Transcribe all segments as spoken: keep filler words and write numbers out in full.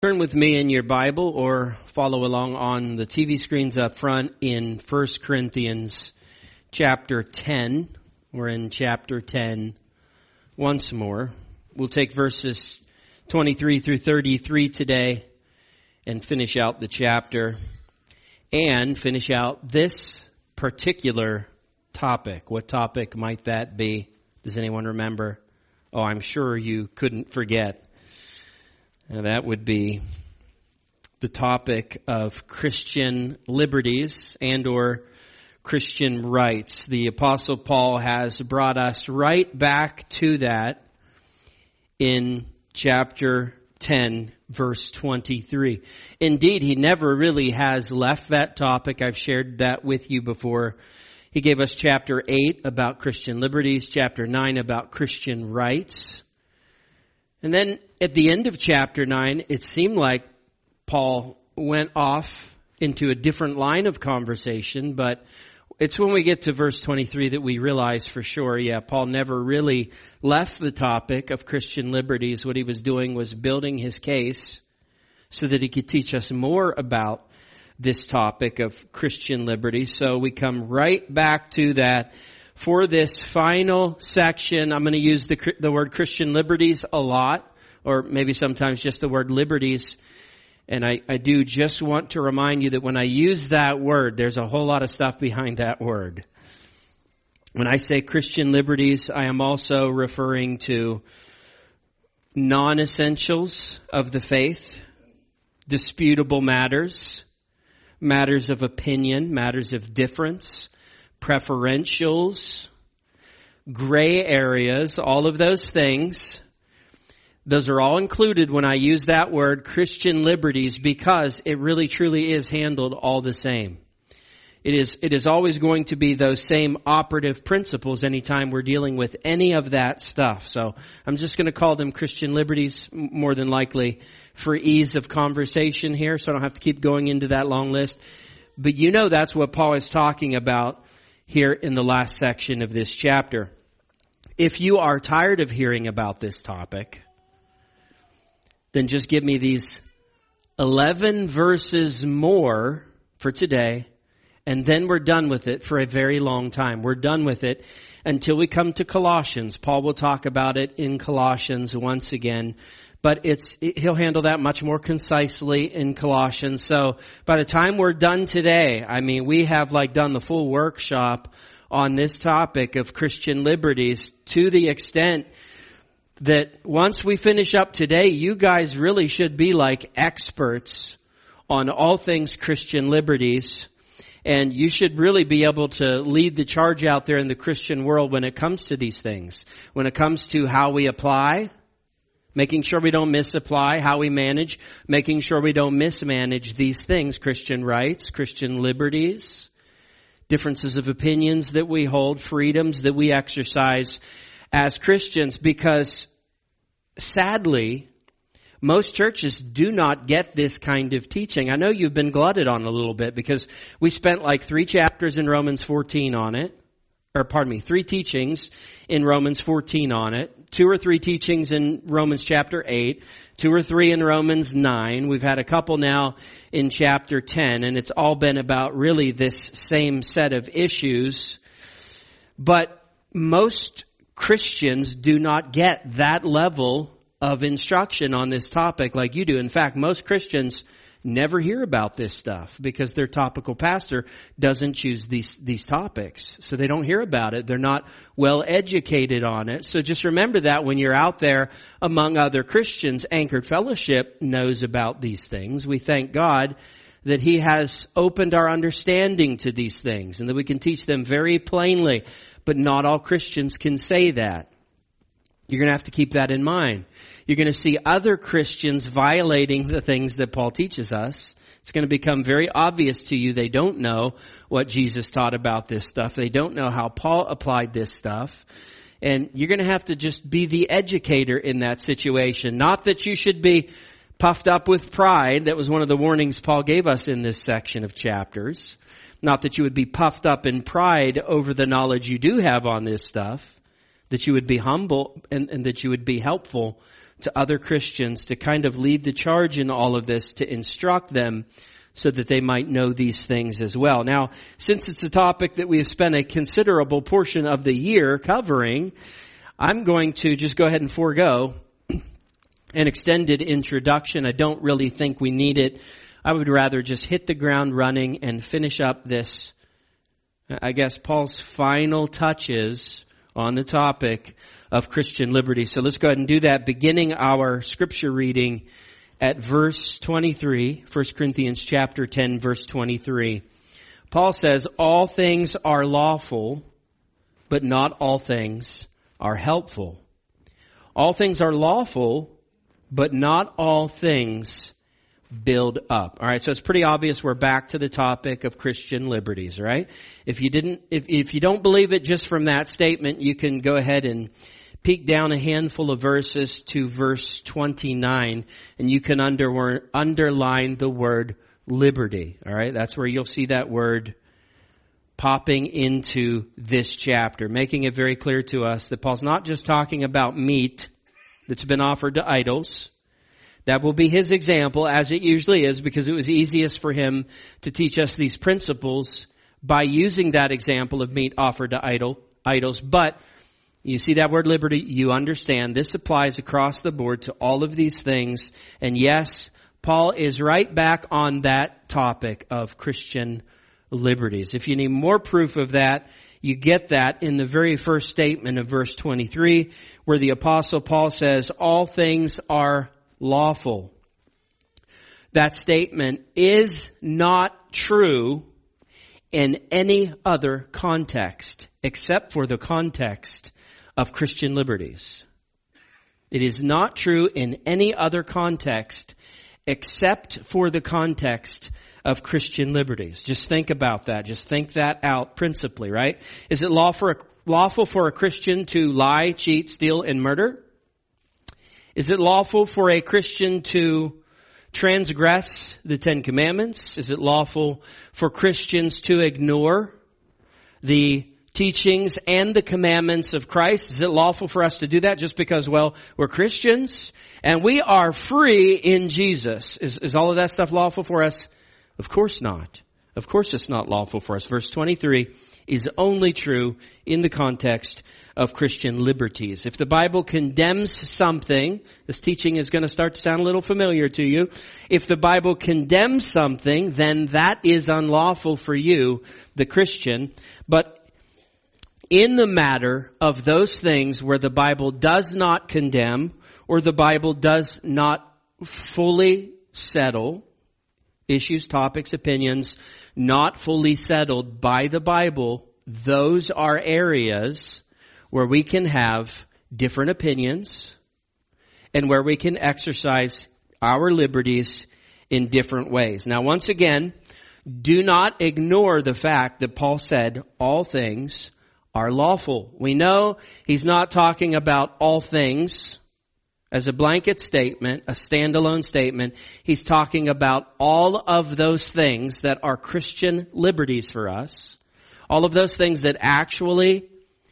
Turn with me in your Bible or follow along on the T V screens up front in First Corinthians chapter ten. We're in chapter ten once more. We'll take verses twenty-three through thirty-three today and finish out the chapter and finish out this particular topic. What topic might that be? Does anyone remember? Oh, I'm sure you couldn't forget. And that would be the topic of Christian liberties and or Christian rights. The Apostle Paul has brought us right back to that in chapter ten, verse twenty-three. Indeed, he never really has left that topic. I've shared that with you before. He gave us chapter eight about Christian liberties, chapter nine about Christian rights. And then at the end of chapter nine, it seemed like Paul went off into a different line of conversation, but it's when we get to verse twenty-three that we realize for sure, yeah, Paul never really left the topic of Christian liberties. What he was doing was building his case so that he could teach us more about this topic of Christian liberty. So we come right back to that. For this final section, I'm going to use the the word Christian liberties a lot, or maybe sometimes just the word liberties. And I, I do just want to remind you that when I use that word, there's a whole lot of stuff behind that word. When I say Christian liberties, I am also referring to non-essentials of the faith, disputable matters, matters of opinion, matters of difference, preferentials, gray areas, all of those things. Those are all included when I use that word Christian liberties, because it really truly is handled all the same. It is, it is always going to be those same operative principles anytime we're dealing with any of that stuff. So I'm just going to call them Christian liberties more than likely for ease of conversation here, so I don't have to keep going into that long list. But you know that's what Paul is talking about here in the last section of this chapter. If you are tired of hearing about this topic, then just give me these eleven verses more for today, and then we're done with it for a very long time. We're done with it until we come to Colossians. Paul will talk about it in Colossians once again, but it's he'll handle that much more concisely in Colossians. So by the time we're done today, I mean, we have like done the full workshop on this topic of Christian liberties to the extent that once we finish up today, you guys really should be like experts on all things Christian liberties. And you should really be able to lead the charge out there in the Christian world when it comes to these things. When it comes to how we apply, making sure we don't misapply, how we manage, making sure we don't mismanage these things, Christian rights, Christian liberties, differences of opinions that we hold, freedoms that we exercise as Christians, because sadly, most churches do not get this kind of teaching. I know you've been glutted on a little bit because we spent like three chapters in Romans fourteen on it. Or pardon me, three teachings in Romans fourteen on it. Two or three teachings in Romans chapter eight. Two or three in Romans nine. We've had a couple now in chapter ten. And it's all been about really this same set of issues. But most Christians do not get that level of instruction on this topic like you do. In fact, most Christians never hear about this stuff because their topical pastor doesn't choose these these topics. So they don't hear about it. They're not well educated on it. So just remember that when you're out there among other Christians. Anchored Fellowship knows about these things. We thank God that He has opened our understanding to these things and that we can teach them very plainly. But not all Christians can say that. You're going to have to keep that in mind. You're going to see other Christians violating the things that Paul teaches us. It's going to become very obvious to you they don't know what Jesus taught about this stuff. They don't know how Paul applied this stuff. And you're going to have to just be the educator in that situation. Not that you should be puffed up with pride. That was one of the warnings Paul gave us in this section of chapters. Not that you would be puffed up in pride over the knowledge you do have on this stuff. That you would be humble and, and that you would be helpful to other Christians to kind of lead the charge in all of this, to instruct them so that they might know these things as well. Now, since it's a topic that we have spent a considerable portion of the year covering, I'm going to just go ahead and forego an extended introduction. I don't really think we need it. I would rather just hit the ground running and finish up this, I guess, Paul's final touches on the topic of Christian liberty. So let's go ahead and do that, beginning our scripture reading at verse twenty-three, First Corinthians chapter ten, verse twenty-three. Paul says, all things are lawful, but not all things are helpful. All things are lawful, but not all things build up. All right, so it's pretty obvious we're back to the topic of Christian liberties, right? If you didn't, if, if you don't believe it just from that statement, you can go ahead and peek down a handful of verses to verse twenty-nine, and you can under, underline the word liberty. All right, that's where you'll see that word popping into this chapter, making it very clear to us that Paul's not just talking about meat that's been offered to idols. That will be his example, as it usually is, because it was easiest for him to teach us these principles by using that example of meat offered to idol, idols. But you see that word liberty, you understand this applies across the board to all of these things. And yes, Paul is right back on that topic of Christian liberties. If you need more proof of that, you get that in the very first statement of verse twenty-three, where the Apostle Paul says, all things are lawful. That statement is not true in any other context except for the context of Christian liberties. It is not true in any other context except for the context of Christian liberties. Just think about that. Just think that out principally, right? Is it lawful, lawful for a Christian to lie, cheat, steal, and murder? Is it lawful for a Christian to transgress the Ten Commandments? Is it lawful for Christians to ignore the teachings and the commandments of Christ? Is it lawful for us to do that just because, well, we're Christians and we are free in Jesus? Is, is all of that stuff lawful for us? Of course not. Of course it's not lawful for us. Verse twenty-three is only true in the context of Christian liberties. If the Bible condemns something, this teaching is going to start to sound a little familiar to you. If the Bible condemns something, then that is unlawful for you, the Christian. But in the matter of those things where the Bible does not condemn, or the Bible does not fully settle issues, topics, opinions, not fully settled by the Bible, those are areas where we can have different opinions and where we can exercise our liberties in different ways. Now, once again, do not ignore the fact that Paul said all things are lawful. We know he's not talking about all things as a blanket statement, a standalone statement. He's talking about all of those things that are Christian liberties for us. All of those things that actually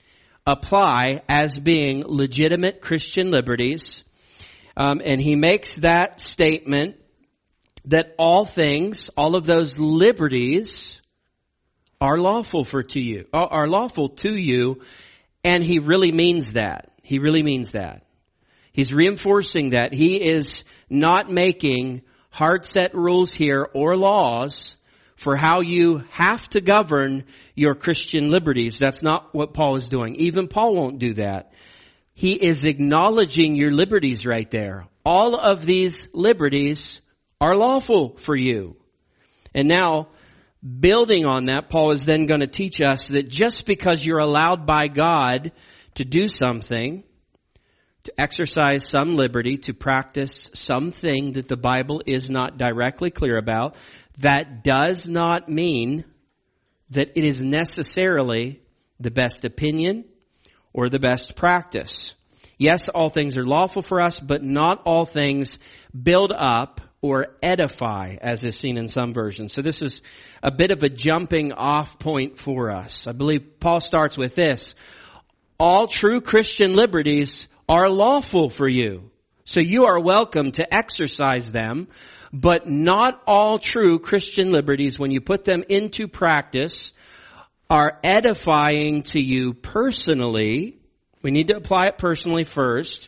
apply as being legitimate Christian liberties. Um, and he makes that statement that all things, all of those liberties are lawful for to you, are lawful to you. And he really means that. He really means that. He's reinforcing that. He is not making hard set rules here or laws for how you have to govern your Christian liberties. That's not what Paul is doing. Even Paul won't do that. He is acknowledging your liberties right there. All of these liberties are lawful for you. And now, building on that, Paul is then going to teach us that just because you're allowed by God to do something, to exercise some liberty, to practice something that the Bible is not directly clear about, that does not mean that it is necessarily the best opinion or the best practice. Yes, all things are lawful for us, but not all things build up or edify, as is seen in some versions. So this is a bit of a jumping off point for us. I believe Paul starts with this. All true Christian liberties are lawful for you. So you are welcome to exercise them, but not all true Christian liberties, when you put them into practice, are edifying to you personally. We need to apply it personally first,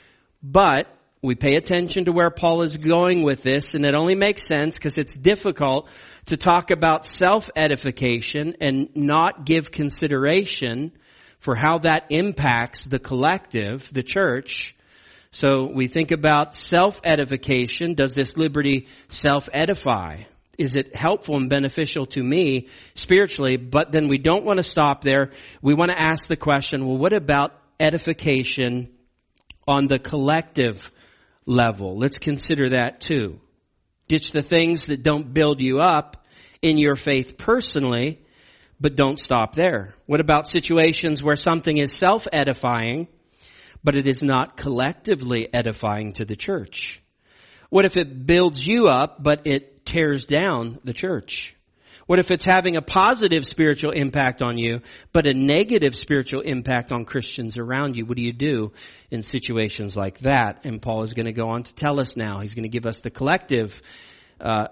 but we pay attention to where Paul is going with this, and it only makes sense because it's difficult to talk about self-edification and not give consideration for how that impacts the collective, the church. So we think about self-edification. Does this liberty self-edify? Is it helpful and beneficial to me spiritually? But then we don't want to stop there. We want to ask the question, well, what about edification on the collective level? Let's consider that too. Ditch the things that don't build you up in your faith personally, but don't stop there. What about situations where something is self-edifying, but it is not collectively edifying to the church? What if it builds you up, but it tears down the church? What if it's having a positive spiritual impact on you, but a negative spiritual impact on Christians around you? What do you do in situations like that? And Paul is going to go on to tell us now. He's going to give us the collective uh,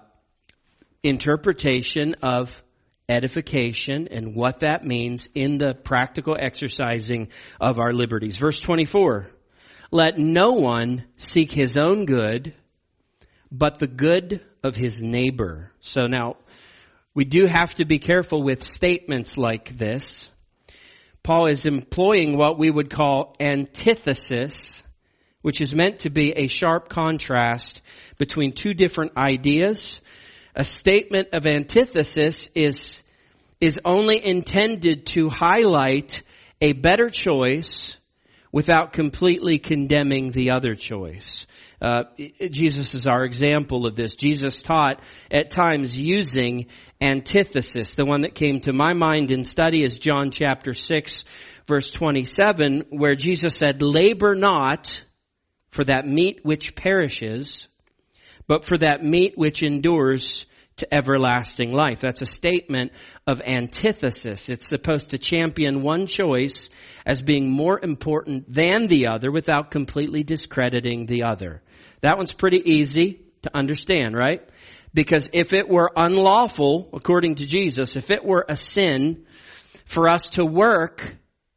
interpretation of edification and what that means in the practical exercising of our liberties. Verse twenty-four, let no one seek his own good, but the good of his neighbor. So now, we do have to be careful with statements like this. Paul is employing what we would call antithesis, which is meant to be a sharp contrast between two different ideas. A statement of antithesis is, is only intended to highlight a better choice without completely condemning the other choice. Uh, Jesus is our example of this. Jesus taught at times using antithesis. The one that came to my mind in study is John chapter six, verse twenty-seven, where Jesus said, labor not for that meat which perishes, but for that meat which endures to everlasting life. That's a statement of antithesis. It's supposed to champion one choice as being more important than the other without completely discrediting the other. That one's pretty easy to understand, right? Because if it were unlawful, according to Jesus, if it were a sin for us to work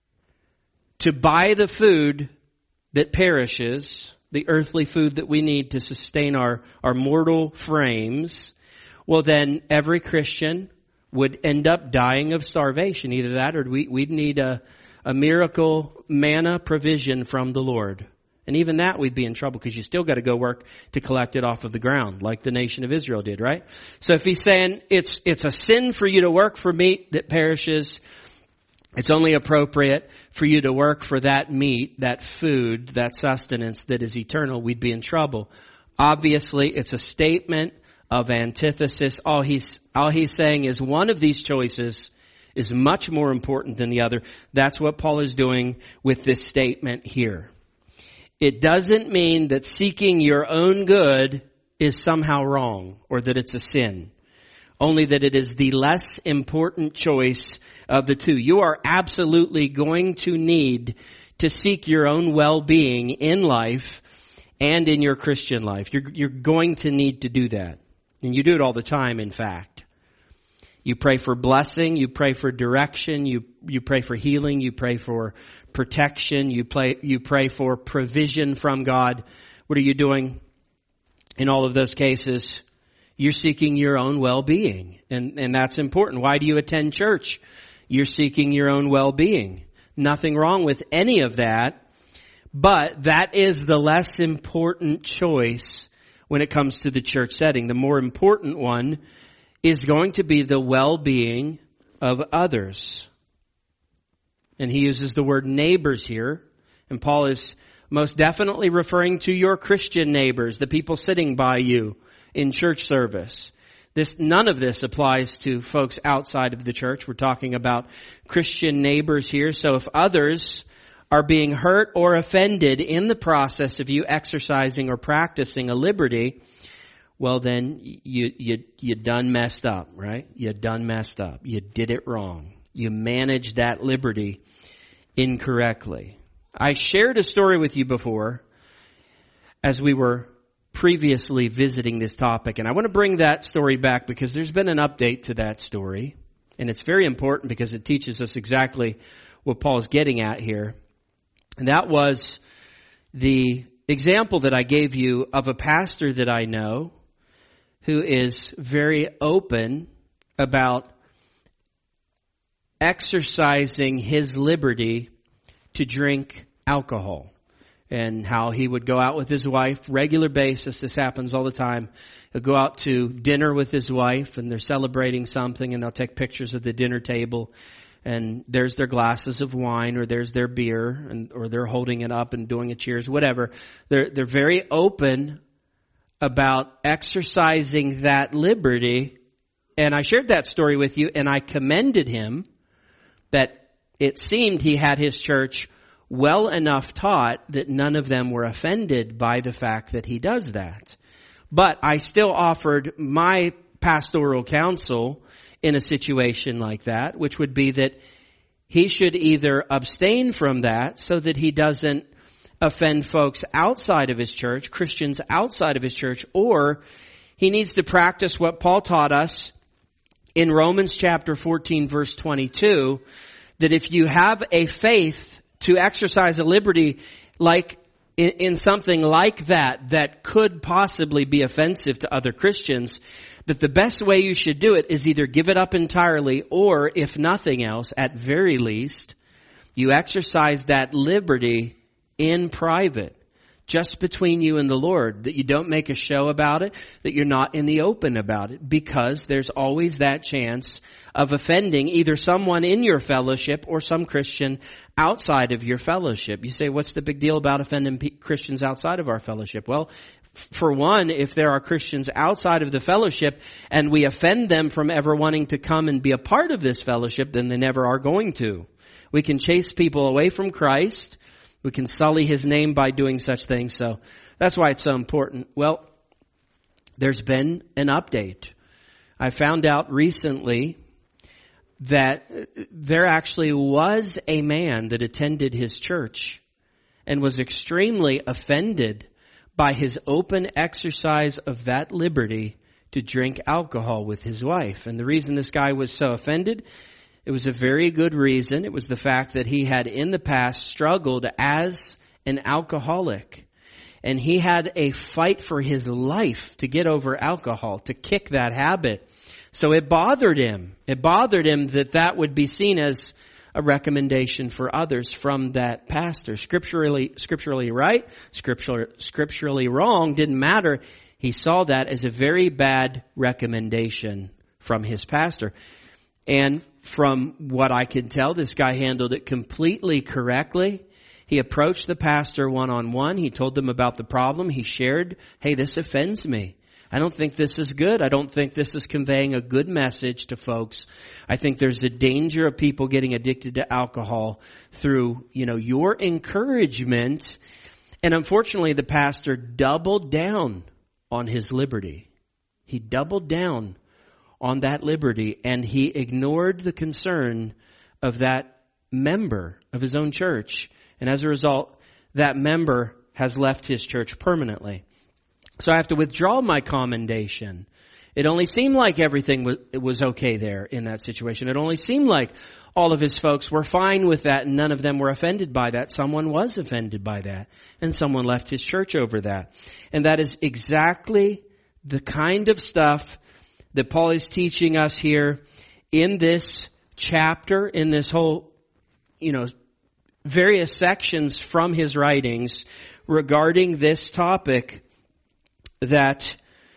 to buy the food that perishes, the earthly food that we need to sustain our, our mortal frames, well then every Christian would end up dying of starvation. Either that or we, we'd need a, a miracle manna provision from the Lord. And even that we'd be in trouble because you still got to go work to collect it off of the ground like the nation of Israel did, right? So if he's saying it's, it's a sin for you to work for meat that perishes, it's only appropriate for you to work for that meat, that food, that sustenance that is eternal, we'd be in trouble. Obviously, it's a statement of antithesis. All he's, all he's saying is one of these choices is much more important than the other. That's what Paul is doing with this statement here. It doesn't mean that seeking your own good is somehow wrong or that it's a sin. Only that it is the less important choice of the two. You are absolutely going to need to seek your own well-being in life and in your Christian life. You're, you're going to need to do that. And you do it all the time, in fact. You pray for blessing, you pray for direction, you, you pray for healing, you pray for protection, you pray, you pray for provision from God. What are you doing in all of those cases? You're seeking your own well-being. And, and that's important. Why do you attend church? You're seeking your own well-being. Nothing wrong with any of that. But that is the less important choice when it comes to the church setting. The more important one is going to be the well-being of others. And he uses the word neighbors here. And Paul is most definitely referring to your Christian neighbors, the people sitting by you in church service. This, none of this applies to folks outside of the church. We're talking about Christian neighbors here. So if others are being hurt or offended in the process of you exercising or practicing a liberty, well then you, you, you done messed up, right? You done messed up. You did it wrong. You managed that liberty incorrectly. I shared a story with you before as we were previously visiting this topic. And I want to bring that story back because there's been an update to that story. And it's very important because it teaches us exactly what Paul's getting at here. And that was the example that I gave you of a pastor that I know who is very open about exercising his liberty to drink alcohol, and how he would go out with his wife, regular basis. This happens all the time. He'll go out to dinner with his wife, and they're celebrating something, and they'll take pictures of the dinner table, and there's their glasses of wine, or there's their beer, and or they're holding it up and doing a cheers, whatever. They're they're very open about exercising that liberty. And I shared that story with you, and I commended him that it seemed he had his church well enough taught that none of them were offended by the fact that he does that. But I still offered my pastoral counsel in a situation like that, which would be that he should either abstain from that so that he doesn't offend folks outside of his church, Christians outside of his church, or he needs to practice what Paul taught us in Romans chapter fourteen, verse twenty-two, that if you have a faith to exercise a liberty like in, in something like that, that could possibly be offensive to other Christians, that the best way you should do it is either give it up entirely, or if nothing else, at very least, you exercise that liberty in private, just between you and the Lord, that you don't make a show about it, that you're not in the open about it, because there's always that chance of offending either someone in your fellowship or some Christian outside of your fellowship. You say, what's the big deal about offending p- Christians outside of our fellowship? Well, f- for one, if there are Christians outside of the fellowship and we offend them from ever wanting to come and be a part of this fellowship, then they never are going to. We can chase people away from Christ. We can sully his name by doing such things. So that's why it's so important. Well, there's been an update. I found out recently that there actually was a man that attended his church and was extremely offended by his open exercise of that liberty to drink alcohol with his wife. And the reason this guy was so offended, it was a very good reason. It was the fact that he had in the past struggled as an alcoholic. And he had a fight for his life to get over alcohol, to kick that habit. So it bothered him. It bothered him that that would be seen as a recommendation for others from that pastor. Scripturally, scripturally right, scripturally, scripturally wrong, didn't matter. He saw that as a very bad recommendation from his pastor. And from what I can tell, this guy handled it completely correctly. He approached the pastor one-on-one. He told them about the problem. He shared, hey, this offends me. I don't think this is good. I don't think this is conveying a good message to folks. I think there's a danger of people getting addicted to alcohol through, you know, your encouragement. And unfortunately, the pastor doubled down on his liberty. He doubled down on that liberty, and he ignored the concern of that member of his own church. And as a result, that member has left his church permanently. So I have to withdraw my commendation. It only seemed like everything was, it was okay there in that situation. It only seemed like all of his folks were fine with that, and none of them were offended by that. Someone was offended by that, and someone left his church over that. And that is exactly the kind of stuff that Paul is teaching us here in this chapter, in this whole, you know, various sections from his writings regarding this topic, that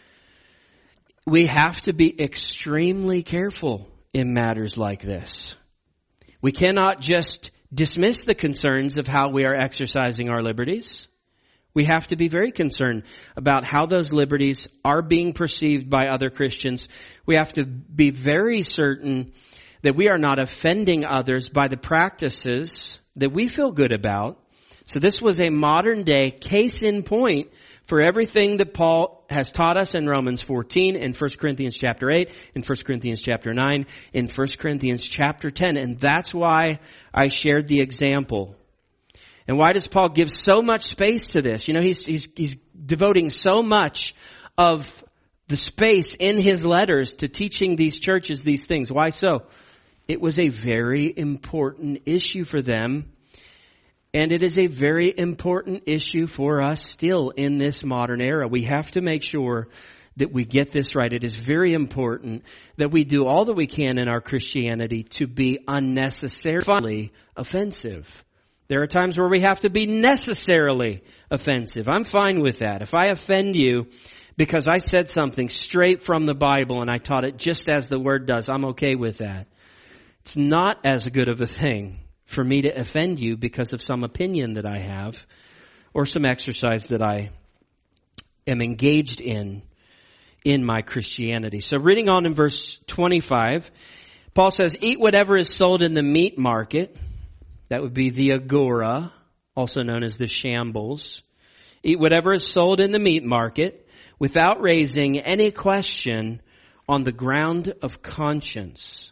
we have to be extremely careful in matters like this. We cannot just dismiss the concerns of how we are exercising our liberties. We have to be very concerned about how those liberties are being perceived by other Christians. We have to be very certain that we are not offending others by the practices that we feel good about. So this was a modern day case in point for everything that Paul has taught us in Romans fourteen, in First Corinthians chapter eight, in First Corinthians chapter nine, in First Corinthians chapter ten. And that's why I shared the example. And why does Paul give so much space to this? You know, he's, he's, he's devoting so much of the space in his letters to teaching these churches these things. Why so? It was a very important issue for them. And it is a very important issue for us still in this modern era. We have to make sure that we get this right. It is very important that we do all that we can in our Christianity to be unnecessarily offensive. There are times where we have to be necessarily offensive. I'm fine with that. If I offend you because I said something straight from the Bible and I taught it just as the Word does, I'm okay with that. It's not as good of a thing for me to offend you because of some opinion that I have or some exercise that I am engaged in in my Christianity. So reading on in verse twenty-five, Paul says, eat whatever is sold in the meat market. That would be the agora, also known as the shambles. Eat whatever is sold in the meat market without raising any question on the ground of conscience.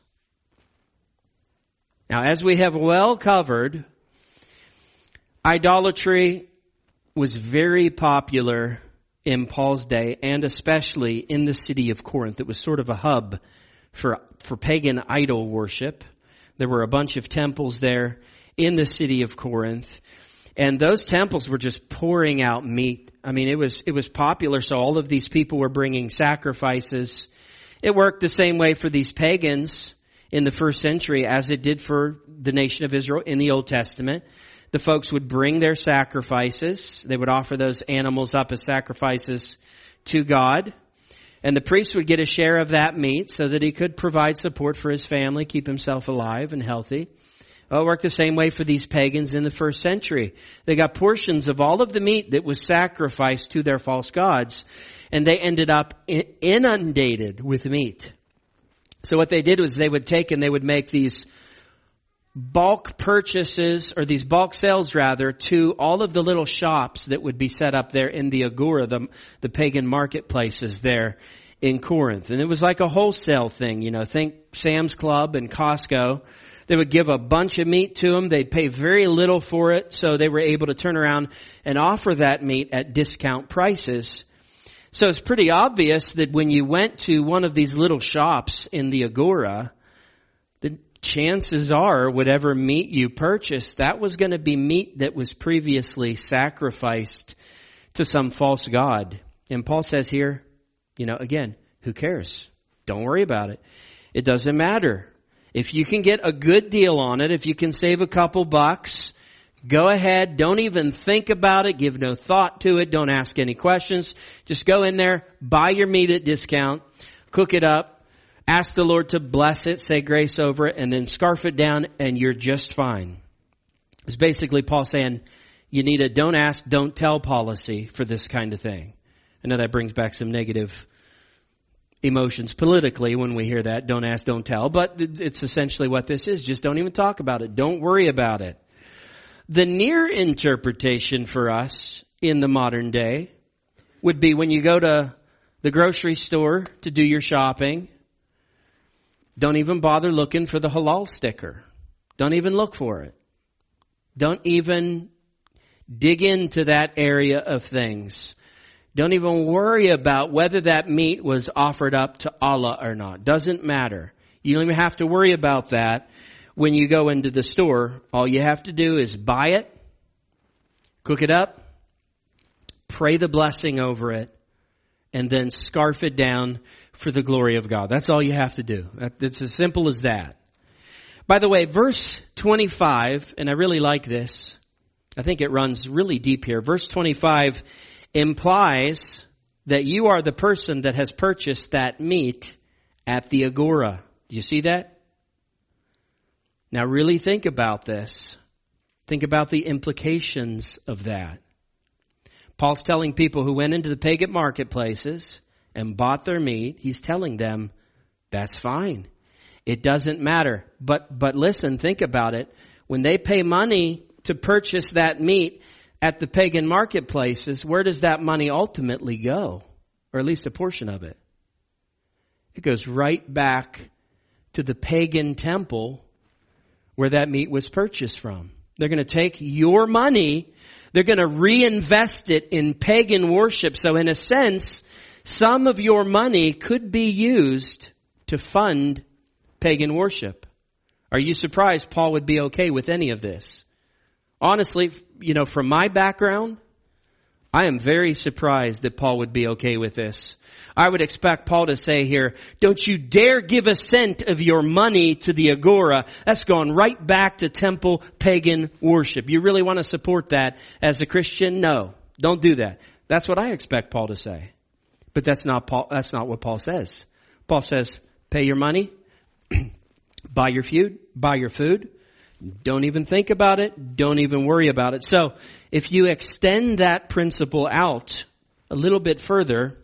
Now, as we have well covered, idolatry was very popular in Paul's day, and especially in the city of Corinth. It was sort of a hub for, for pagan idol worship. There were a bunch of temples there in the city of Corinth, and those temples were just pouring out meat. I mean, it was, it was popular, so all of these people were bringing sacrifices. It worked the same way for these pagans in the first century as it did for the nation of Israel in the Old Testament. The folks would bring their sacrifices. They would offer those animals up as sacrifices to God. And the priest would get a share of that meat so that he could provide support for his family, keep himself alive and healthy. Well, it worked the same way for these pagans in the first century. They got portions of all of the meat that was sacrificed to their false gods, and they ended up inundated with meat. So what they did was they would take and they would make these bulk purchases, or these bulk sales rather, to all of the little shops that would be set up there in the agora, the, the pagan marketplaces there in Corinth. And it was like a wholesale thing, you know, think Sam's Club and Costco. They would give a bunch of meat to them. They'd pay very little for it, so they were able to turn around and offer that meat at discount prices. So it's pretty obvious that when you went to one of these little shops in the agora, the chances are whatever meat you purchased, that was going to be meat that was previously sacrificed to some false god. And Paul says here, you know, again, who cares? Don't worry about it. It doesn't matter. If you can get a good deal on it, if you can save a couple bucks, go ahead. Don't even think about it. Give no thought to it. Don't ask any questions. Just go in there, buy your meat at discount, cook it up, ask the Lord to bless it, say grace over it, and then scarf it down, and you're just fine. It's basically Paul saying you need a don't ask, don't tell policy for this kind of thing. I know that brings back some negative emotions politically when we hear that, don't ask, don't tell, but it's essentially what this is. Just don't even talk about it. Don't worry about it. The near interpretation for us in the modern day would be when you go to the grocery store to do your shopping, don't even bother looking for the halal sticker. Don't even look for it. Don't even dig into that area of things. Don't even worry about whether that meat was offered up to Allah or not. Doesn't matter. You don't even have to worry about that when you go into the store. All you have to do is buy it, cook it up, pray the blessing over it, and then scarf it down for the glory of God. That's all you have to do. It's as simple as that. By the way, verse twenty-five, and I really like this. I think it runs really deep here. Verse twenty-five implies that you are the person that has purchased that meat at the agora. Do you see that? Now really think about this. Think about the implications of that. Paul's telling people who went into the pagan marketplaces and bought their meat, he's telling them, that's fine. It doesn't matter. But, but listen, think about it. When they pay money to purchase that meat at the pagan marketplaces, where does that money ultimately go? Or at least a portion of it. It goes right back to the pagan temple where that meat was purchased from. They're going to take your money. They're going to reinvest it in pagan worship. So in a sense, some of your money could be used to fund pagan worship. Are you surprised Paul would be okay with any of this? Honestly, you know, from my background, I am very surprised that Paul would be okay with this. I would expect Paul to say here, don't you dare give a cent of your money to the agora. That's gone right back to temple pagan worship. You really want to support that as a Christian? No, don't do that. That's what I expect Paul to say. But that's not Paul, that's not what Paul says. Paul says, pay your money, buy your food, buy your food. Don't even think about it. Don't even worry about it. So if you extend that principle out a little bit further,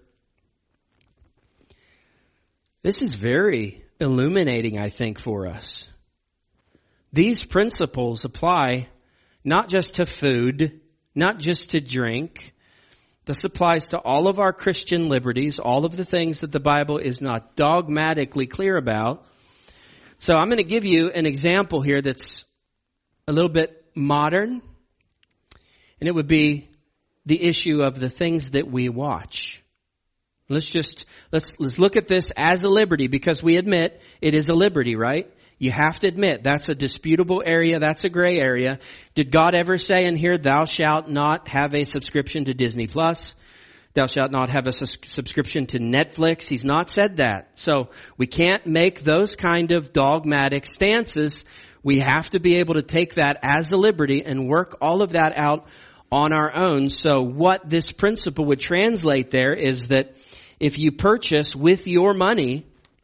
this is very illuminating, I think, for us. These principles apply not just to food, not just to drink. This applies to all of our Christian liberties, all of the things that the Bible is not dogmatically clear about. So I'm going to give you an example here that's a little bit modern, and it would be the issue of the things that we watch. Let's just, let's, let's look at this as a liberty, because we admit it is a liberty, right? You have to admit that's a disputable area. That's a gray area. Did God ever say in here, thou shalt not have a subscription to Disney Plus? Thou shalt not have a sus- subscription to Netflix. He's not said that. So we can't make those kind of dogmatic stances. We have to be able to take that as a liberty and work all of that out on our own. So what this principle would translate there is that if you purchase with your money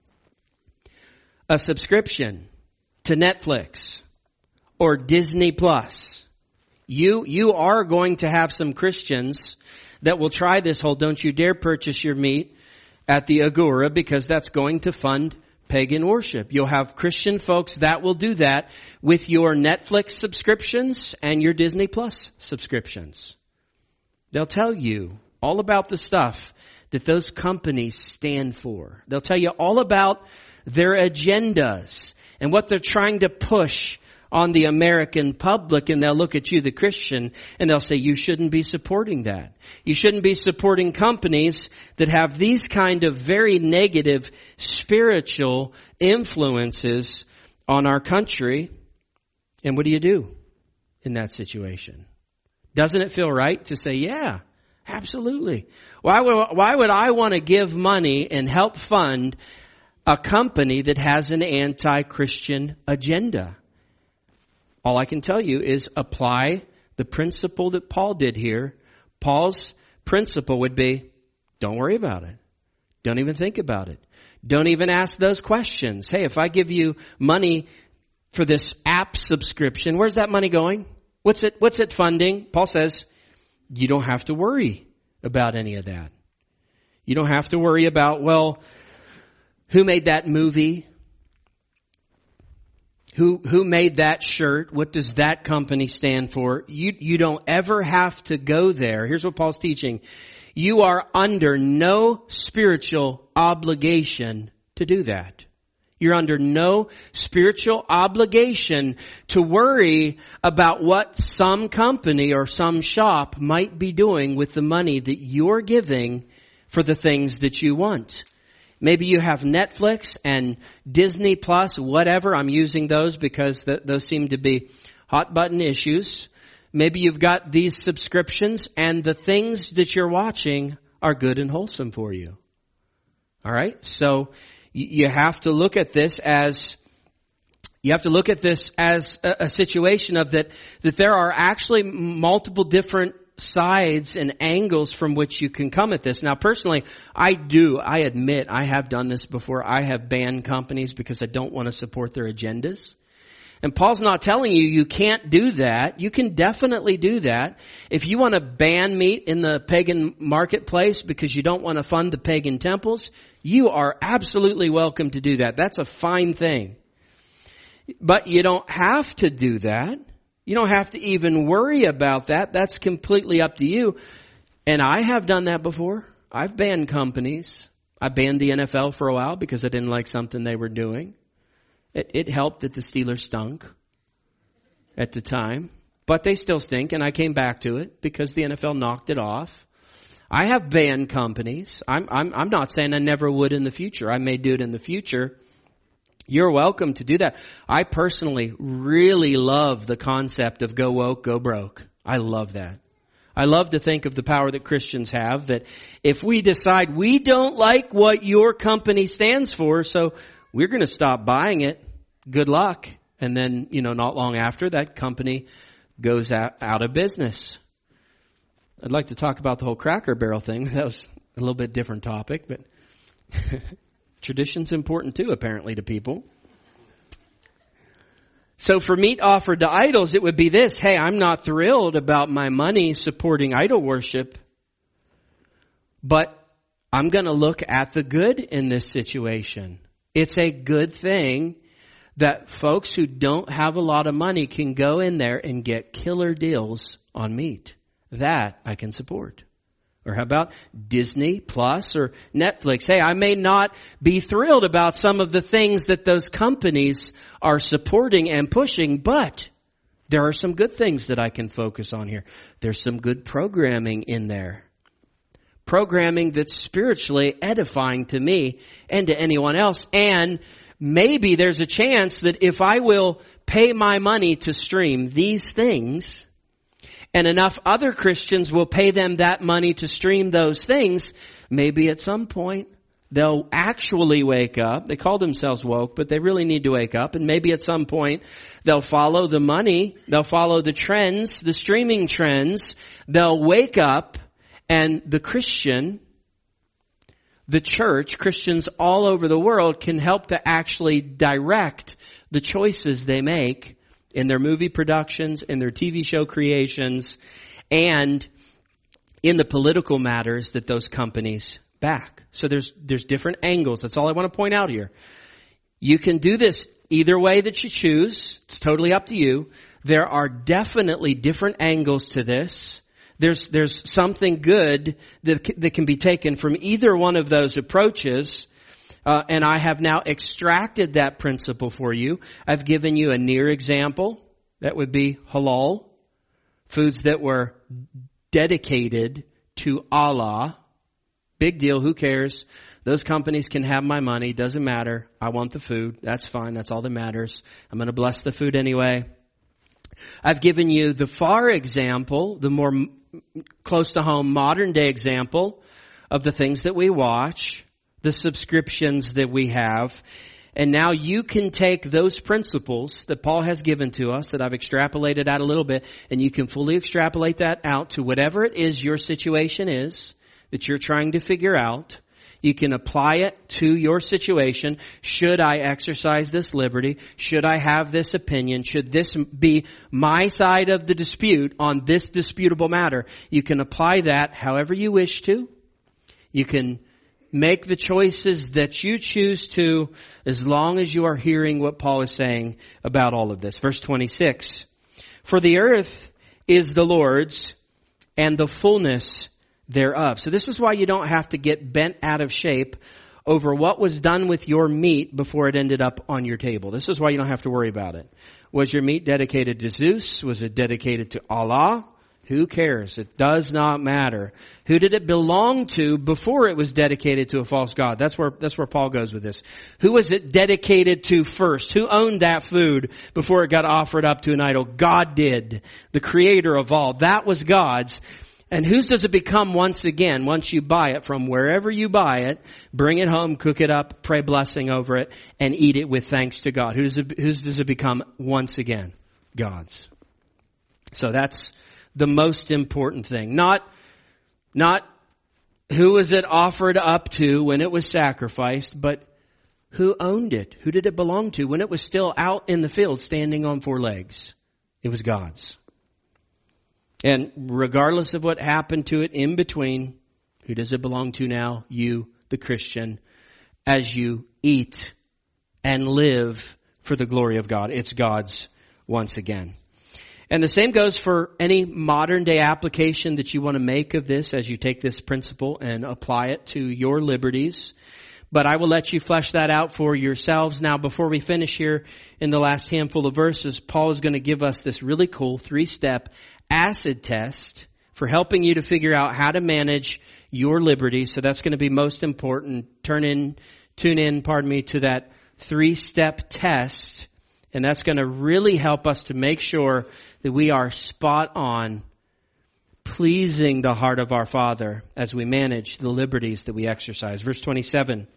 a subscription to Netflix or Disney Plus, you, you are going to have some Christians that will try this whole don't you dare purchase your meat at the agora, because that's going to fund pagan worship. You'll have Christian folks that will do that with your Netflix subscriptions and your Disney Plus subscriptions. They'll tell you all about the stuff that those companies stand for. They'll tell you all about their agendas and what they're trying to push on the American public, and they'll look at you, the Christian, and they'll say, you shouldn't be supporting that. You shouldn't be supporting companies that have these kind of very negative spiritual influences on our country. And what do you do in that situation? Doesn't it feel right to say, yeah, absolutely. Why would, why would I want to give money and help fund a company that has an anti-Christian agenda? All I can tell you is apply the principle that Paul did here. Paul's principle would be, don't worry about it. Don't even think about it. Don't even ask those questions. Hey, if I give you money for this app subscription, where's that money going? What's it, what's it funding? Paul says, you don't have to worry about any of that. You don't have to worry about, well, who made that movie? Who, who made that shirt? What does that company stand for? You, you don't ever have to go there. Here's what Paul's teaching. You are under no spiritual obligation to do that. You're under no spiritual obligation to worry about what some company or some shop might be doing with the money that you're giving for the things that you want. Maybe you have Netflix and Disney Plus, whatever. I'm using those because th- those seem to be hot button issues. Maybe you've got these subscriptions and the things that you're watching are good and wholesome for you. All right? So y- you have to look at this as you have to look at this as a, a situation of that that there are actually multiple different sides and angles from which you can come at this. Now, personally, I do, I admit, I have done this before. I have banned companies because I don't want to support their agendas. And Paul's not telling you you can't do that. You can definitely do that. If you want to ban meat in the pagan marketplace because you don't want to fund the pagan temples, you are absolutely welcome to do that. That's a fine thing. But you don't have to do that. You don't have to even worry about that. That's completely up to you. And I have done that before. I've banned companies. I banned the N F L for a while because I didn't like something they were doing. It, it helped that the Steelers stunk. at the time, but they still stink, and I came back to it because the N F L knocked it off. I have banned companies. I'm, I'm, I'm not saying I never would in the future. I may do it in the future. You're welcome to do that. I personally really love the concept of go woke, go broke. I love that. I love to think of the power that Christians have, that if we decide we don't like what your company stands for, so we're going to stop buying it, good luck. And then, you know, not long after, that company goes out, out of business. I'd like to talk about the whole Cracker Barrel thing. That was a little bit different topic, but tradition's important too, apparently, to people. So for meat offered to idols, it would be this: hey, I'm not thrilled about my money supporting idol worship, but I'm going to look at the good in this situation. It's a good thing that folks who don't have a lot of money can go in there and get killer deals on meat. That I can support. Or how about Disney Plus or Netflix? Hey, I may not be thrilled about some of the things that those companies are supporting and pushing, but there are some good things that I can focus on here. There's some good programming in there. Programming that's spiritually edifying to me and to anyone else. And maybe there's a chance that if I will pay my money to stream these things, and enough other Christians will pay them that money to stream those things, maybe at some point they'll actually wake up. They call themselves woke, but they really need to wake up. And maybe at some point they'll follow the money. They'll follow the trends, the streaming trends. They'll wake up, and the Christian, the church, Christians all over the world can help to actually direct the choices they make in their movie productions, in their T V show creations, and in the political matters that those companies back. So there's there's different angles. That's all I want to point out here. You can do this either way that you choose. It's totally up to you. There are definitely different angles to this. There's there's something good that that can be taken from either one of those approaches. Uh, and I have now extracted that principle for you. I've given you a near example. That would be halal. Foods that were dedicated to Allah. Big deal. Who cares? Those companies can have my money. Doesn't matter. I want the food. That's fine. That's all that matters. I'm going to bless the food anyway. I've given you the far example, the more m- close to home modern day example of the things that we watch, the subscriptions that we have. And now you can take those principles that Paul has given to us, that I've extrapolated out a little bit, and you can fully extrapolate that out to whatever it is your situation is that you're trying to figure out. You can apply it to your situation. Should I exercise this liberty? Should I have this opinion? Should this be my side of the dispute on this disputable matter? You can apply that however you wish to. You can make the choices that you choose to, as long as you are hearing what Paul is saying about all of this. Verse twenty-six. For the earth is the Lord's and the fullness thereof. So this is why you don't have to get bent out of shape over what was done with your meat before it ended up on your table. This is why you don't have to worry about it. Was your meat dedicated to Zeus? Was it dedicated to Allah? Who cares? It does not matter. Who did it belong to before it was dedicated to a false god? That's where, that's where Paul goes with this. Who was it dedicated to first? Who owned that food before it got offered up to an idol? God did. The creator of all. That was God's. And whose does it become once again, once you buy it from wherever you buy it, bring it home, cook it up, pray blessing over it, and eat it with thanks to God? Whose, whose does it become once again? God's. So that's the most important thing. Not, not who was it offered up to when it was sacrificed, but who owned it? Who did it belong to when it was still out in the field standing on four legs? It was God's. And regardless of what happened to it in between, who does it belong to now? You, the Christian, as you eat and live for the glory of God. It's God's once again. And the same goes for any modern day application that you want to make of this as you take this principle and apply it to your liberties. But I will let you flesh that out for yourselves. Now, before we finish here in the last handful of verses, Paul is going to give us this really cool three-step acid test for helping you to figure out how to manage your liberty. So that's going to be most important. Turn in, tune in, pardon me, to that three-step test. And that's going to really help us to make sure that we are spot on, pleasing the heart of our Father as we manage the liberties that we exercise. Verse twenty-seven.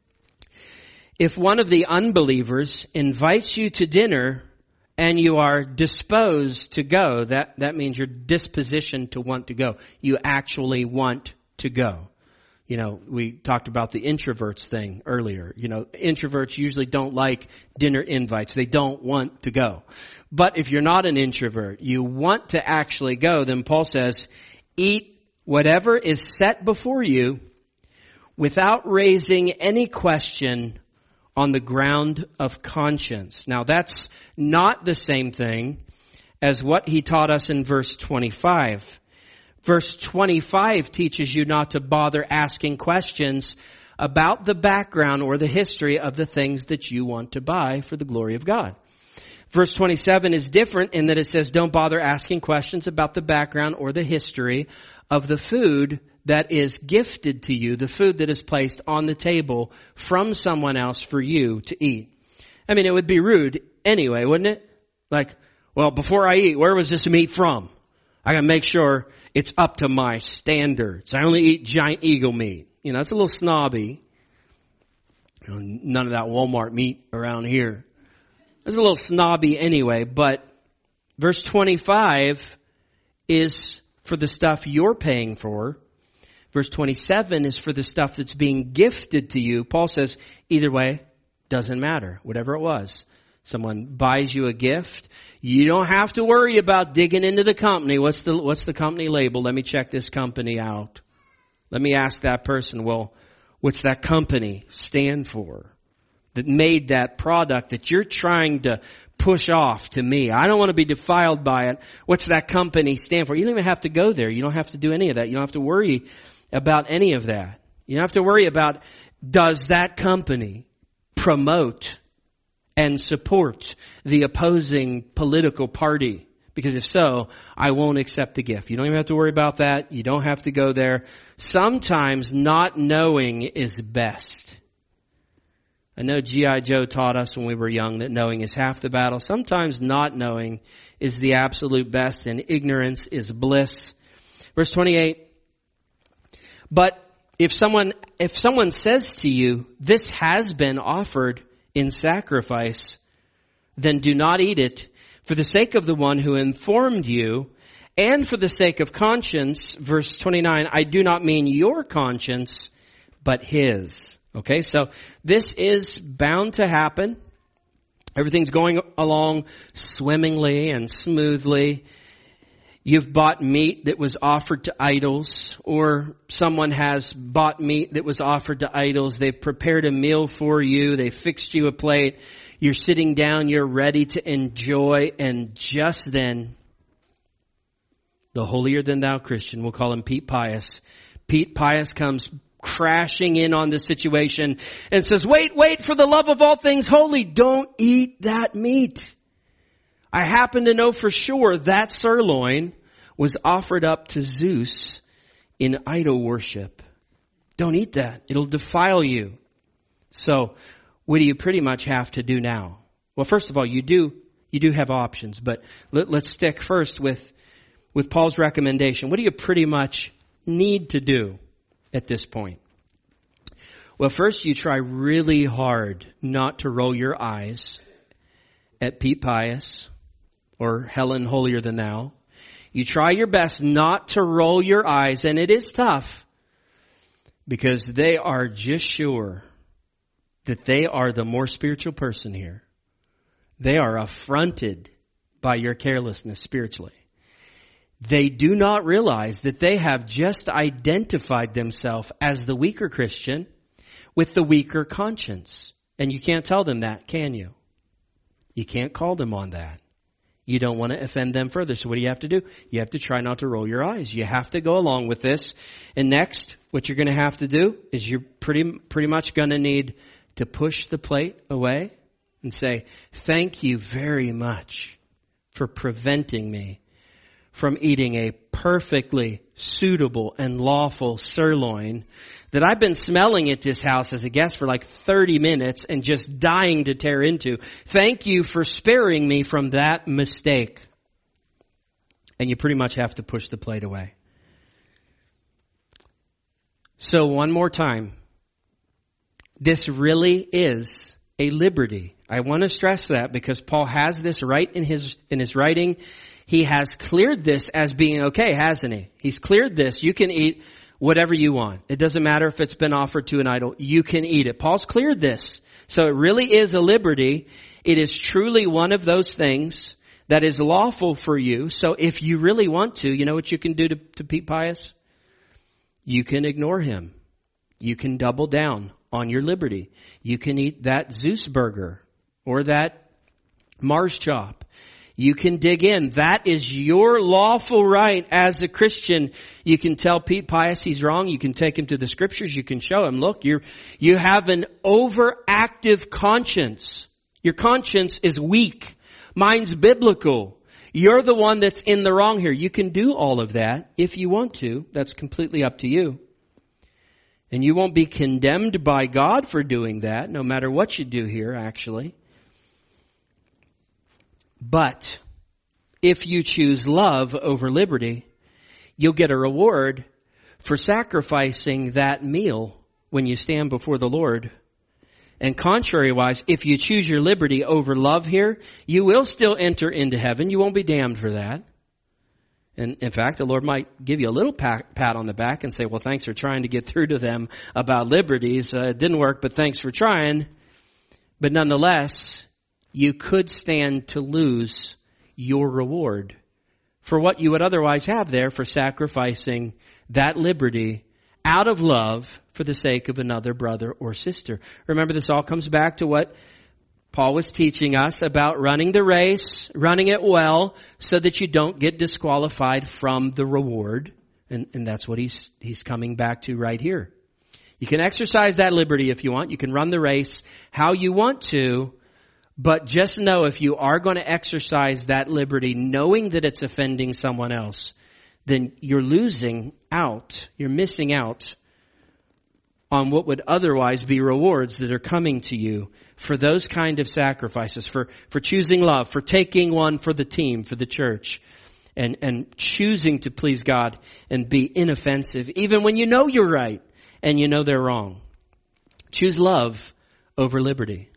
If one of the unbelievers invites you to dinner and you are disposed to go, that, that means you're dispositioned to want to go. You actually want to go. You know, we talked about the introverts thing earlier. You know, introverts usually don't like dinner invites. They don't want to go. But if you're not an introvert, you want to actually go, then Paul says, eat whatever is set before you without raising any question on the ground of conscience. Now that's not the same thing as what he taught us in verse twenty-five. Verse twenty-five teaches you not to bother asking questions about the background or the history of the things that you want to buy for the glory of God. Verse twenty-seven is different in that it says don't bother asking questions about the background or the history of the food that is gifted to you, the food that is placed on the table from someone else for you to eat. I mean, it would be rude anyway, wouldn't it? Like, well, before I eat, where was this meat from? I gotta make sure it's up to my standards. I only eat Giant Eagle meat. You know, it's a little snobby. You know, none of that Walmart meat around here. It's a little snobby anyway, but verse twenty-five is for the stuff you're paying for. Verse twenty-seven is for the stuff that's being gifted to you. Paul says, either way, doesn't matter. Whatever it was. Someone buys you a gift. You don't have to worry about digging into the company. What's the, what's the company label? Let me check this company out. Let me ask that person, well, what's that company stand for that made that product that you're trying to push off to me? I don't want to be defiled by it. What's that company stand for? You don't even have to go there. You don't have to do any of that. You don't have to worry about any of that. You don't have to worry about, does that company promote and support the opposing political party? Because if so, I won't accept the gift. You don't even have to worry about that. You don't have to go there. Sometimes not knowing is best. I know G I Joe taught us when we were young that knowing is half the battle. Sometimes not knowing is the absolute best, and ignorance is bliss. Verse twenty-eight. But if someone, if someone says to you, this has been offered in sacrifice, then do not eat it for the sake of the one who informed you and for the sake of conscience. Verse twenty-nine, I do not mean your conscience, but his. Okay, so this is bound to happen. Everything's going along swimmingly and smoothly. You've bought meat that was offered to idols, or someone has bought meat that was offered to idols. They've prepared a meal for you. They've fixed you a plate. You're sitting down. You're ready to enjoy. And just then, the holier than thou Christian, we'll call him Pete Pius. Pete Pius comes crashing in on the situation and says, wait, wait, for the love of all things holy, don't eat that meat. I happen to know for sure that sirloin was offered up to Zeus in idol worship. Don't eat that. It'll defile you. So what do you pretty much have to do now? Well, first of all, you do, you do have options, but let, let's stick first with, with Paul's recommendation. What do you pretty much need to do at this point? Well, first you try really hard not to roll your eyes at Pete Pius or Helen Holier Than Thou. You try your best not to roll your eyes, and it is tough because they are just sure that they are the more spiritual person here. They are affronted by your carelessness spiritually. They do not realize that they have just identified themselves as the weaker Christian with the weaker conscience. And you can't tell them that, can you? You can't call them on that. You don't want to offend them further. So what do you have to do? You have to try not to roll your eyes. You have to go along with this. And next, what you're going to have to do is you're pretty, pretty much going to need to push the plate away and say, thank you very much for preventing me from eating a perfectly suitable and lawful sirloin that I've been smelling at this house as a guest for like thirty minutes and just dying to tear into. Thank you for sparing me from that mistake. And you pretty much have to push the plate away. So one more time. This really is a liberty. I want to stress that because Paul has this right in his, in his writing. He has cleared this as being okay, hasn't he? He's cleared this. You can eat whatever you want. It doesn't matter if it's been offered to an idol. You can eat it. Paul's cleared this. So it really is a liberty. It is truly one of those things that is lawful for you. So if you really want to, you know what you can do to, to Pete Pius? You can ignore him. You can double down on your liberty. You can eat that Zeus burger or that Mars chop. You can dig in. That is your lawful right as a Christian. You can tell Pete Pius he's wrong. You can take him to the scriptures. You can show him, look, you're, you have an overactive conscience. Your conscience is weak. Mine's biblical. You're the one that's in the wrong here. You can do all of that if you want to. That's completely up to you. And you won't be condemned by God for doing that, no matter what you do here, actually. But if you choose love over liberty, you'll get a reward for sacrificing that meal when you stand before the Lord. And contrary-wise, if you choose your liberty over love here, you will still enter into heaven. You won't be damned for that. And in fact, the Lord might give you a little pat, pat on the back and say, well, thanks for trying to get through to them about liberties. Uh, it didn't work, but thanks for trying. But nonetheless, you could stand to lose your reward for what you would otherwise have there for sacrificing that liberty out of love for the sake of another brother or sister. Remember, this all comes back to what Paul was teaching us about running the race, running it well, so that you don't get disqualified from the reward. And, and that's what he's, he's coming back to right here. You can exercise that liberty if you want. You can run the race how you want to. But just know if you are going to exercise that liberty, knowing that it's offending someone else, then you're losing out. You're missing out on what would otherwise be rewards that are coming to you for those kind of sacrifices, for, for choosing love, for taking one for the team, for the church, and, and choosing to please God and be inoffensive, even when you know you're right and you know they're wrong. Choose love over liberty.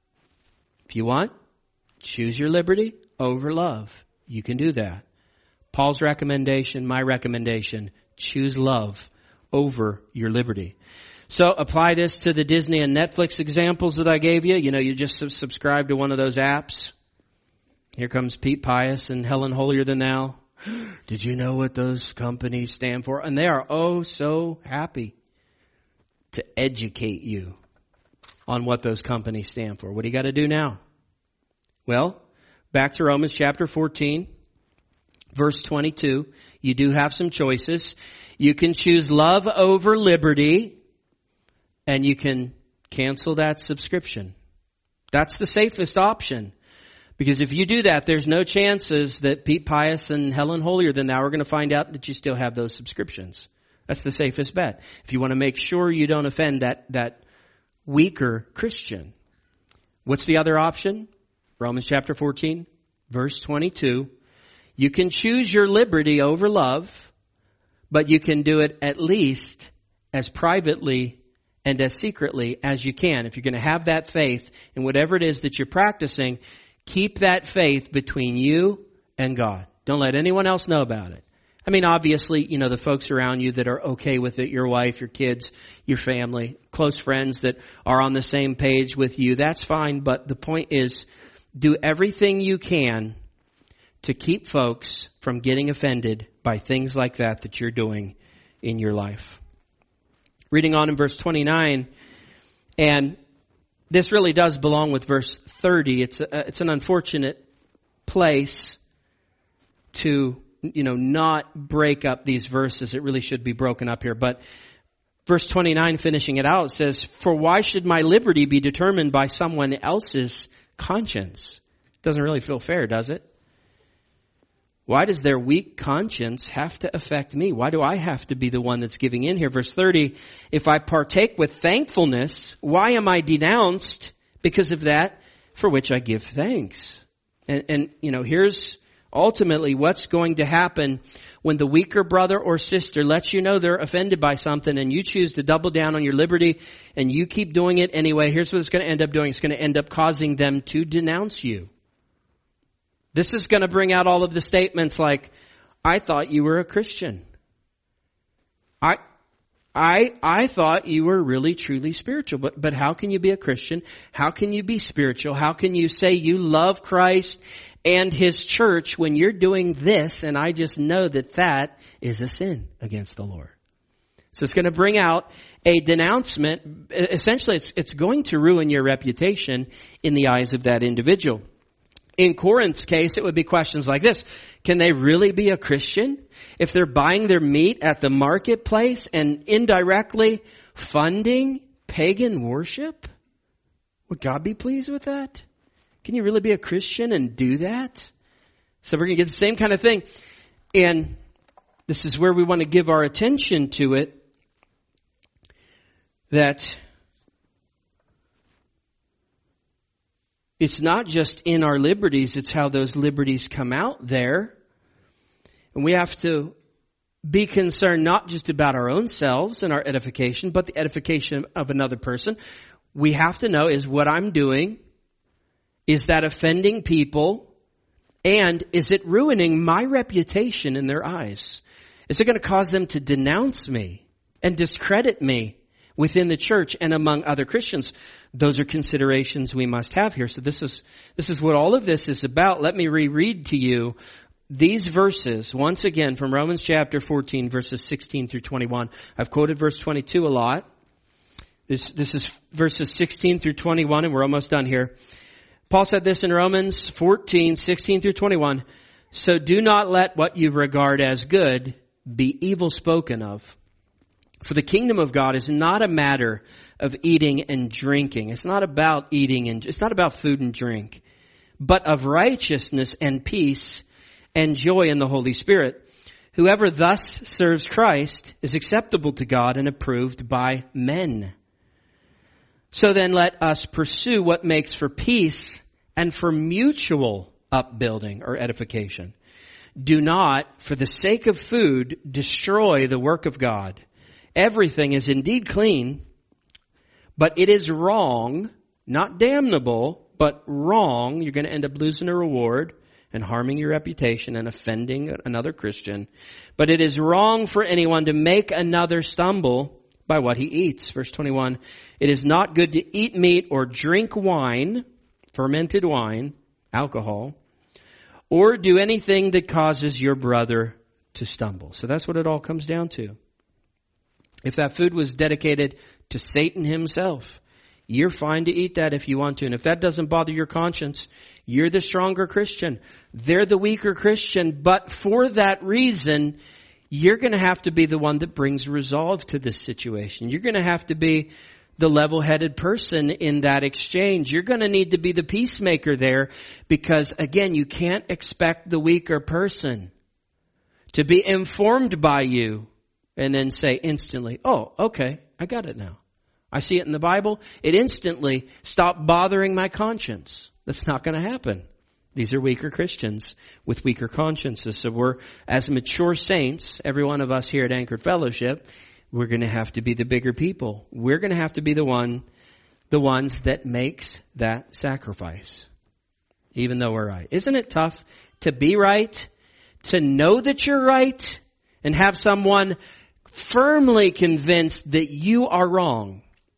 If you want, choose your liberty over love. You can do that. Paul's recommendation, my recommendation, choose love over your liberty. So apply this to the Disney and Netflix examples that I gave you. You know, you just subscribe to one of those apps. Here comes Pete Pius and Helen Holier Than Thou. Did you know what those companies stand for? And they are oh so happy to educate you on what those companies stand for. What do you got to do now? Well, back to Romans chapter fourteen, verse twenty-two. You do have some choices. You can choose love over liberty, and you can cancel that subscription. That's the safest option. Because if you do that, there's no chances that Pete Pius and Helen Holier Than Thou are going to find out that you still have those subscriptions. That's the safest bet. If you want to make sure you don't offend that, that weaker Christian. What's the other option? Romans chapter fourteen, verse twenty-two. You can choose your liberty over love, but you can do it at least as privately and as secretly as you can. If you're going to have that faith in whatever it is that you're practicing, keep that faith between you and God. Don't let anyone else know about it. I mean, obviously, you know, the folks around you that are okay with it, your wife, your kids, your family, close friends that are on the same page with you, that's fine. But the point is, do everything you can to keep folks from getting offended by things like that that you're doing in your life. Reading on in verse twenty-nine, and this really does belong with verse thirty. It's a, it's an unfortunate place to, you know, not break up these verses. It really should be broken up here. But verse twenty-nine, finishing it out, says, "For why should my liberty be determined by someone else's conscience?" Doesn't really feel fair, does it? Why does their weak conscience have to affect me? Why do I have to be the one that's giving in here? Verse thirty, "If I partake with thankfulness, why am I denounced because of that for which I give thanks?" And, and you know, here's ultimately what's going to happen when the weaker brother or sister lets you know they're offended by something and you choose to double down on your liberty and you keep doing it anyway. Here's what it's going to end up doing. It's going to end up causing them to denounce you. This is going to bring out all of the statements like, "I thought you were a Christian. I, I, I thought you were really truly spiritual, but, but how can you be a Christian? How can you be spiritual? How can you say you love Christ and His church when you're doing this? And I just know that that is a sin against the Lord." So it's going to bring out a denouncement. Essentially, it's, it's going to ruin your reputation in the eyes of that individual. In Corinth's case, it would be questions like this. Can they really be a Christian if they're buying their meat at the marketplace and indirectly funding pagan worship? Would God be pleased with that? Can you really be a Christian and do that? So we're going to get the same kind of thing. And this is where we want to give our attention to it. That it's not just in our liberties, it's how those liberties come out there. And we have to be concerned not just about our own selves and our edification, but the edification of another person. We have to know, is what I'm doing, is that offending people? And is it ruining my reputation in their eyes? Is it going to cause them to denounce me and discredit me within the church and among other Christians? Those are considerations we must have here. So this is, this is what all of this is about. Let me reread to you these verses once again from Romans chapter fourteen, verses sixteen through twenty-one. I've quoted verse twenty-two a lot. This, this is verses sixteen through twenty-one, and we're almost done here. Paul said this in Romans fourteen, sixteen through twenty-one. "So do not let what you regard as good be evil spoken of. For the kingdom of God is not a matter of eating and drinking." It's not about eating and, it's not about food and drink, but of righteousness and peace and joy in the Holy Spirit. "Whoever thus serves Christ is acceptable to God and approved by men. So then let us pursue what makes for peace and for mutual upbuilding," or edification. "Do not, for the sake of food, destroy the work of God. Everything is indeed clean, but it is wrong, not damnable, but wrong." You're going to end up losing a reward and harming your reputation and offending another Christian. "But it is wrong for anyone to make another stumble by what he eats." Verse twenty-one, "It is not good to eat meat or drink wine," fermented wine, alcohol, "or do anything that causes your brother to stumble." So that's what it all comes down to. If that food was dedicated to Satan himself, you're fine to eat that if you want to. And if that doesn't bother your conscience, you're the stronger Christian. They're the weaker Christian. But for that reason, you're going to have to be the one that brings resolve to this situation. You're going to have to be the level-headed person in that exchange. You're going to need to be the peacemaker there because, again, you can't expect the weaker person to be informed by you and then say instantly, "Oh, okay, I got it now. I see it in the Bible." It instantly stopped bothering my conscience. That's not going to happen. These are weaker Christians with weaker consciences. So we're, as mature saints, every one of us here at Anchored Fellowship, we're going to have to be the bigger people. We're going to have to be the one, the ones that makes that sacrifice, even though we're right. Isn't it tough to be right, to know that you're right, and have someone firmly convinced that you are wrong,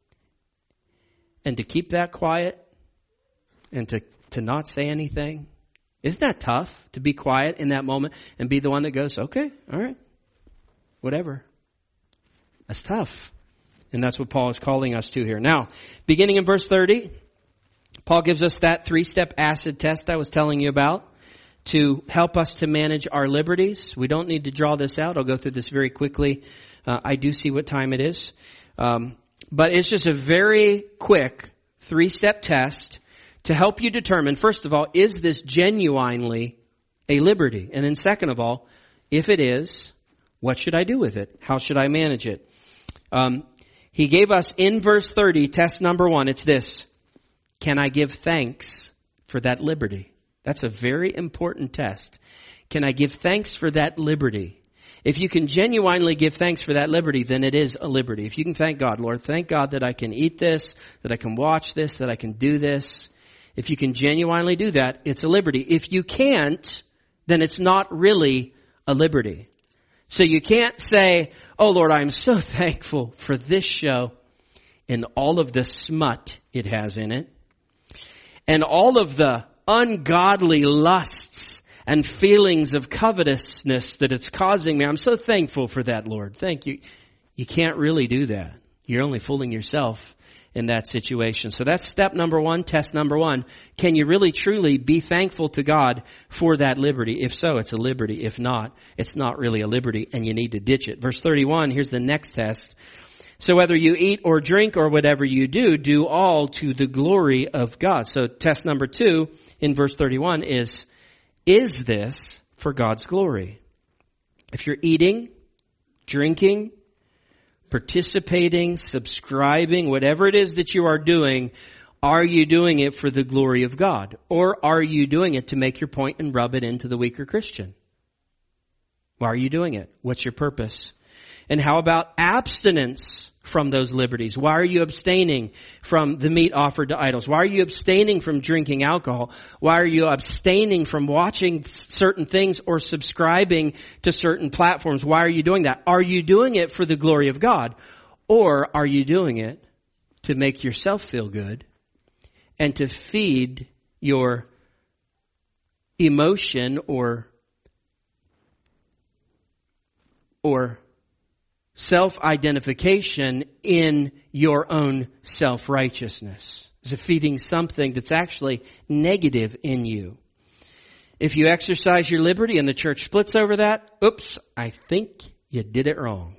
and to keep that quiet and to, to not say anything? Isn't that tough to be quiet in that moment and be the one that goes, "Okay, all right, whatever"? That's tough. And that's what Paul is calling us to here. Now, beginning in verse thirty, Paul gives us that three-step acid test I was telling you about. to help us to manage our liberties. We don't need to draw this out. I'll go through this very quickly. Uh, I do see what time it is. Um, but it's just a very quick three-step test to help you determine, first of all, is this genuinely a liberty? And then second of all, if it is, what should I do with it? How should I manage it? Um, he gave us in verse thirty, test number one. It's this. Can I give thanks for that liberty? That's a very important test. Can I give thanks for that liberty? If you can genuinely give thanks for that liberty, then it is a liberty. If you can thank God, Lord, thank God that I can eat this, that I can watch this, that I can do this. If you can genuinely do that, it's a liberty. If you can't, then it's not really a liberty. So you can't say, oh Lord, I'm so thankful for this show and all of the smut it has in it and all of the ungodly lusts and feelings of covetousness that it's causing me. I'm so thankful for that, Lord. Thank you. You can't really do that. You're only fooling yourself in that situation. So that's step number one, test number one. Can you really truly be thankful to God for that liberty? If so, it's a liberty. If not, it's not really a liberty and you need to ditch it. Verse thirty-one, here's the next test. So whether you eat or drink or whatever you do, do all to the glory of God. So test number two in verse thirty-one is, is this for God's glory? If you're eating, drinking, participating, subscribing, whatever it is that you are doing, are you doing it for the glory of God? Or are you doing it to make your point and rub it into the weaker Christian? Why are you doing it? What's your purpose? And how about abstinence from those liberties? Why are you abstaining from the meat offered to idols? Why are you abstaining from drinking alcohol? Why are you abstaining from watching certain things or subscribing to certain platforms? Why are you doing that? Are you doing it for the glory of God? Or are you doing it to make yourself feel good and to feed your emotion or or self-identification in your own self-righteousness? Is it feeding something that's actually negative in you? If you exercise your liberty and the church splits over that, oops, I think you did it wrong.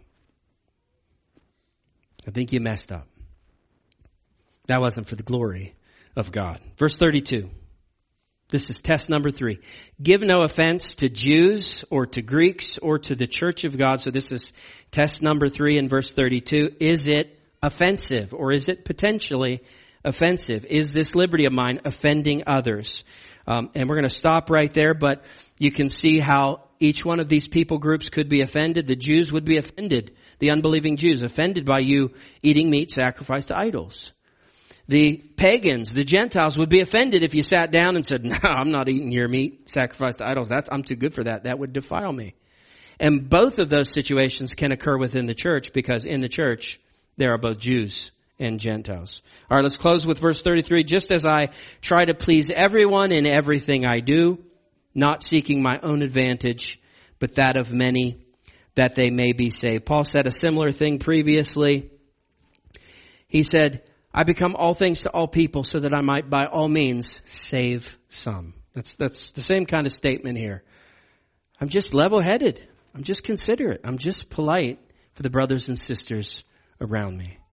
I think you messed up. That wasn't for the glory of God. Verse thirty-two. This is test number three. Give no offense to Jews or to Greeks or to the church of God. So this is test number three in verse thirty-two. Is it offensive or is it potentially offensive? Is this liberty of mine offending others? Um, and we're going to stop right there, but you can see how each one of these people groups could be offended. The Jews would be offended. The unbelieving Jews offended by you eating meat sacrificed to idols. The pagans, the Gentiles would be offended if you sat down and said, no, I'm not eating your meat sacrificed to idols. That's, I'm too good for that. That would defile me. And both of those situations can occur within the church because in the church, there are both Jews and Gentiles. All right, let's close with verse thirty-three. Just as I try to please everyone in everything I do, not seeking my own advantage, but that of many, that they may be saved. Paul said a similar thing previously. He said, I become all things to all people so that I might by all means save some. That's, that's the same kind of statement here. I'm just level-headed. I'm just considerate. I'm just polite for the brothers and sisters around me.